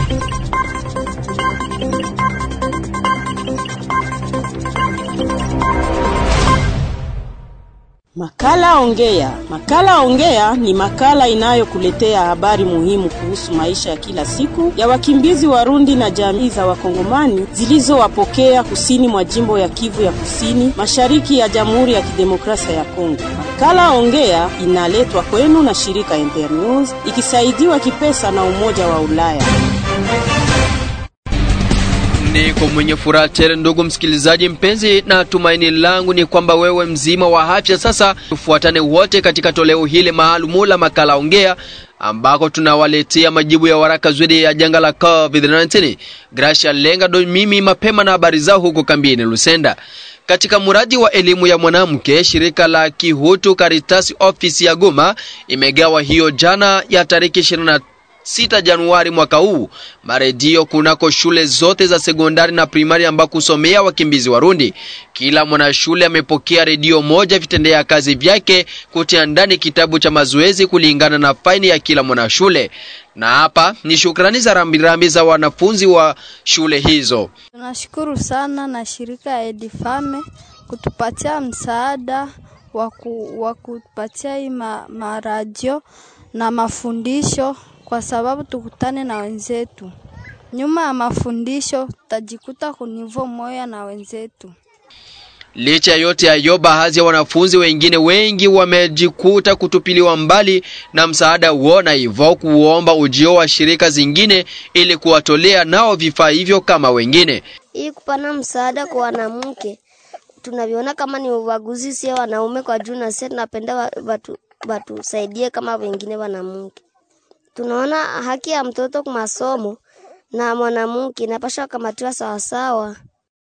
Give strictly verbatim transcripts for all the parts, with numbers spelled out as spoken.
Makala Ongea. Makala Ongea ni makala inayokuletea habari muhimu kuhusu maisha ya kila siku ya wakimbizi Warundi na jamii za Wakongomani zilizowapokea kusini mwa jimbo ya Kivu ya Kusini, mashariki ya Jamhuri ya Kidemokrasia ya Kongo. Makala Ongea inaletwa kwenu na shirika Internews ikisaidiwa kipesa na Umoja wa Ulaya. Niko mwenye furaha tele ndugu msikilizaji mpenzi, na tumaini langu ni kwamba wewe mzima wa afya. Sasa tufuatane wote katika toleo hili maalumu la Makala Ongea, ambako tunawaletea majibu ya waraka zuri ya janga la COVID nineteen. Gracia Lenga ndo mimi mapema na habari zao huko kambini Lusenda. Katika muradi wa elimu ya mwanamke, shirika la Kihutu Caritas Office ya Goma imegawa hiyo jana ya tariki ishirini na sita Januari mwaka huu maredio kunako shule zote za sekondari na primari ambako kusomea wakimbizi Warundi. Kila mwanashule amepokea redio moja, vitendea kazi vyake kutia ndani kitabu cha mazoezi kulingana na faini ya kila mwanashule. Na hapa ni shukrani za rambirambi za wanafunzi wa shule hizo. Tunashukuru sana na shirika ya Edifame kutupatia msaada wa kutupatia hii ma, ma radio na mafundisho, kwa sababu tukutane na wenzetu. Nyuma ya mafundisho tutajikuta kunivo moya na wenzetu. Licha yote hayo, baadhi ya wanafunzi wengine wengi wamejikuta kutupiliwa mbali na msaada huo, na hivyo kuomba ujio wa shirika zingine ili kuwatolea nao vifaa hivyo kama wengine. Hii kupana msaada kwa wanawake tunaviona kama ni ubaguzi, si wanaume kwa juu, na sisi tunapenda watu watu saidie kama wengine wanawake. Tunaona haki ya mtoto kwa masomo na mwanamke inapaswa kamatiwa sawa sawa.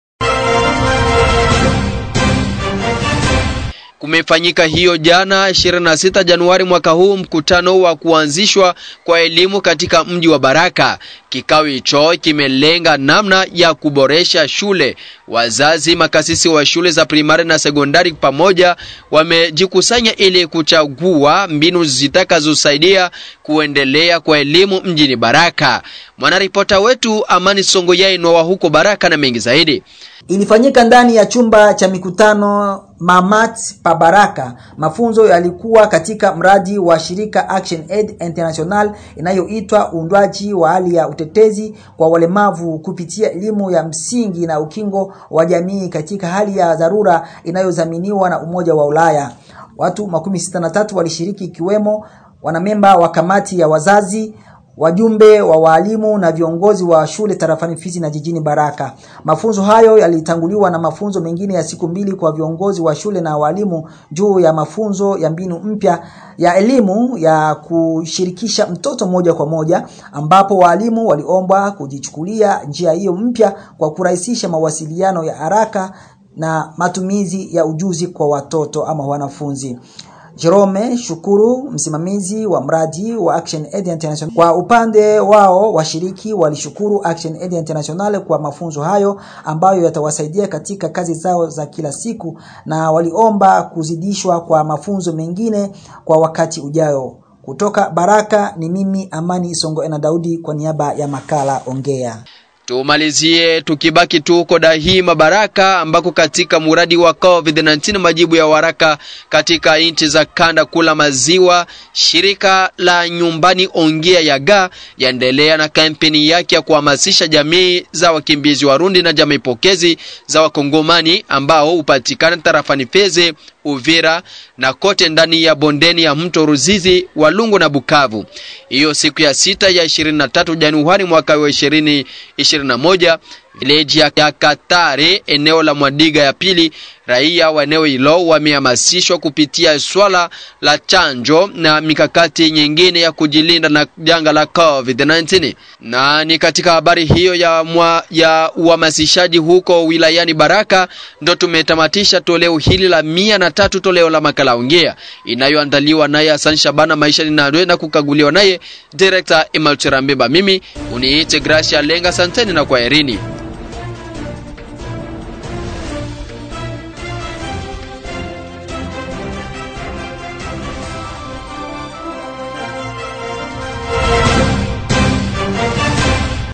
Kumefanyika hiyo jana ishirini na sita Januari mwaka huu mkutano wa kuanzishwa kwa elimu katika mji wa Baraka. Kikao hicho kimelenga namna ya kuboresha shule. Wazazi, makasisi wa shule za primari na sekondari pamoja wamejikusanya ili kuchagua mbinu zitakazosaidia kuendelea kwa elimu mjini Baraka. Mwanaripota wetu Amani Songoyai wa huko Baraka na mengi zaidi. Ilifanyika ndani ya chumba cha mikutano Mamat pa Baraka. Mafunzo yalikuwa katika mradi wa shirika Action Aid International inayoitwa uundwaji wa hali ya utetezi kwa walemavu kupitia elimu ya msingi na ukingo wa jamii katika hali ya dharura inayozaminiwa na Umoja wa Ulaya. Watu makumi sita na tatu walishiriki, ikiwemo wanamemba wa kamati ya wazazi, wajumbe wa walimu na viongozi wa shule tarafani Fizi na jijini Baraka. Mafunzo hayo yalitanguliwa na mafunzo mengine ya siku mbili kwa viongozi wa shule na walimu juu ya mafunzo ya mbinu mpya ya elimu ya kushirikisha mtoto moja kwa moja, ambapo walimu waliombwa kujichukulia njia hiyo mpya kwa kurahisisha mawasiliano ya haraka na matumizi ya ujuzi kwa watoto ama wanafunzi. Jerome Shukuru, msimamizi wa mradi wa Action Aid International, kwa upande wao washiriki walishukuru Action Aid International kwa mafunzo hayo ambayo yatawasaidia katika kazi zao za kila siku, na waliomba kuzidishwa kwa mafunzo mengine kwa wakati ujao. Kutoka Baraka ni mimi Amani Songo na Daudi kwa niaba ya Makala Ongea. Tumalizie tukibaki tuko Dahima Baraka, ambako katika muradi wa COVID nineteen majibu ya waraka katika inchi za kanda kula maziwa, shirika la nyumbani Ongea Yaga yaendelea na kampeni yake ya kuhamasisha jamii za wakimbizi Warundi na jamii pokezi za Wakongomani ambao upatikana tarafani Fizi, Uvira na kote ndani ya bondeni ya mto Ruzizi, Walungu na Bukavu. Hiyo siku ya sita ya ishirini na tatu Januari mwaka wa ishirini ishirini na moja, village ya Katare, eneo la Mwadiga ya pili, raia wa eneo hilo wamehamasishwa kupitia swala la chanjo na mikakati nyingine ya kujilinda na janga la COVID nineteen. Na ni katika habari hiyo ya mwa, ya uhamasishaji huko wilayani Baraka ndo tumetamatisha toleo hili la mia na tatu toleo la Makala Ongea, inayoandaliwa naye Hassan Shabana Maisha ni na kukaguliwa naye Director Emil Cherambeba. Mimi uniite Gracia Lenga, santeni na kwaherini.